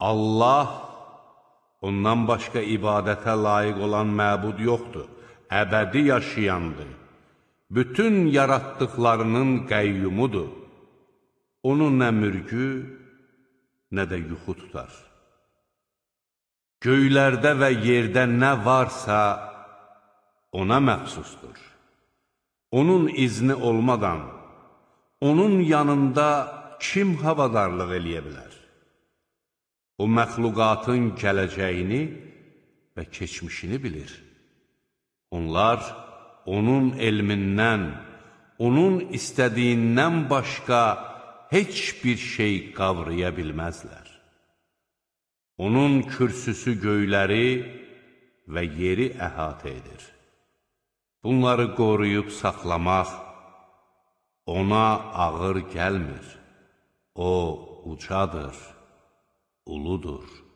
Allah, ondan başqa ibadətə layiq olan məbud yoxdur, əbədi yaşayandır. Bütün yaratdıqlarının qəyyumudur. Onun nə mürgü, nə də yuxu tutar. Göylərdə və yerdə nə varsa, ona məxsusdur. Onun izni olmadan, onun yanında kim havadarlıq eləyə bilər? O, məxluqatın gələcəyini və keçmişini bilir. Onlar, onun elmindən, onun istədiyindən başqa heç bir şey qavraya bilməzlər. Onun kürsüsü göyləri və yeri əhatə edir. Bunları qoruyub saxlamaq ona ağır gəlmir. O, ucadır, uludur.